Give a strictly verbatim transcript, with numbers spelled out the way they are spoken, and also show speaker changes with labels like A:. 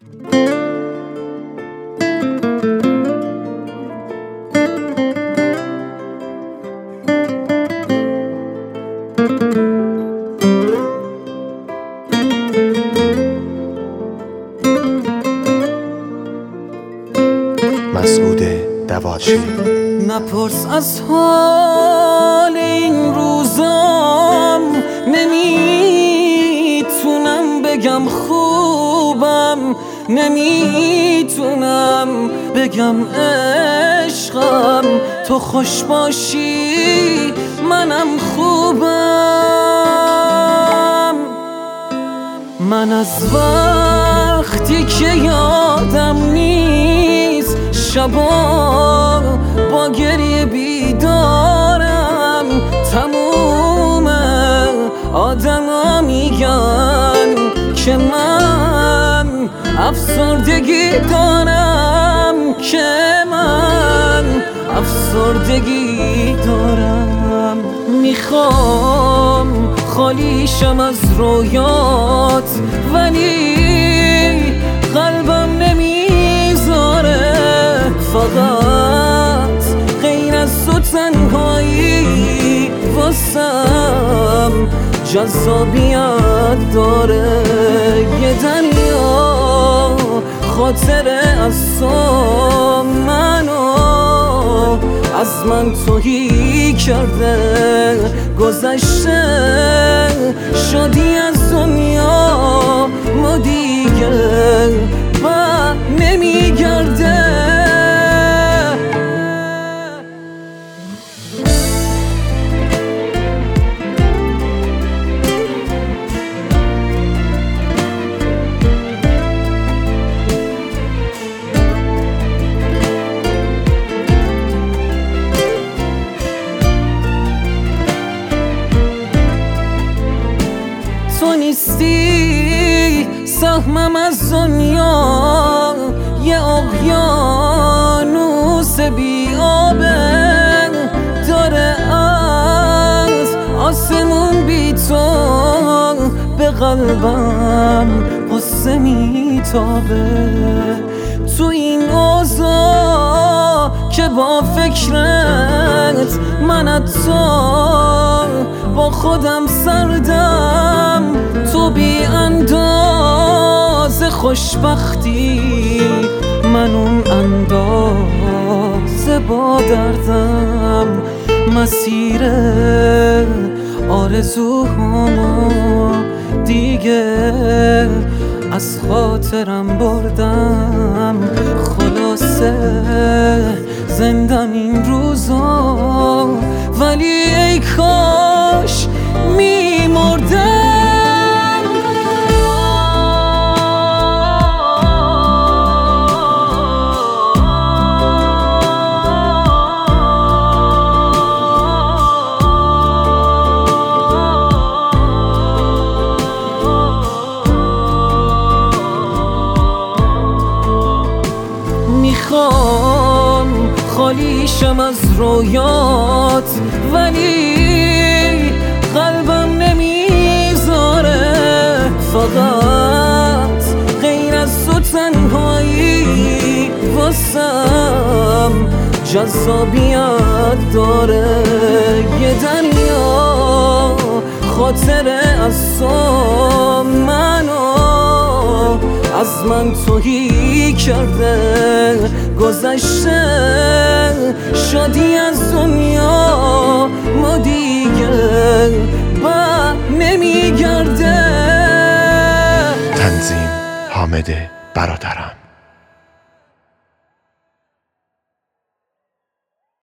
A: مسعود دوادچی.
B: نپرس از حال این روزام، نمیتونم بگم خوبم، نمیتونم بگم عشقم. تو خوش باشی منم خوبم. من از وقتی که یادم نیست شبا با گریه بیدارم. تموم آدما میگن که من افسردگی دارم، که من افسردگی دارم. میخوام خالیشم از رویات، ولی قلبم نمیذاره. فقط غیر از تو تنهایی واسم جذابیت داره. یه دنیا خاطره از تو منو از من توهی کرده. گذشته شدی از دنیا، ما دیگه بر نمیگرده. تو نیستی سهمم از دنیا، یه اقیانوس بی آبه داره از آسمون بی تو به قلبم قصه میتابه. تو این اوضاع که با فکرت من حتی با خودم سردم. تو بی انداز خوشبختی، من اون اندازه با دردم. مسیر آرزوهامو دیگه از خاطرم بردم. خلاصه زندم این روزا، ولی ای کاش میمردم. میخوام خالیشم از رویات، ولی قلبم نمیذاره. فقط غیر از تو تنهایی واسم جذابیت داره. یه دنیا خاطره از تو منو از من توهی کرده. گذشته شدی از دنیا، ما دیگه بر نمیگرده.
A: تنظیم حامد برادرم.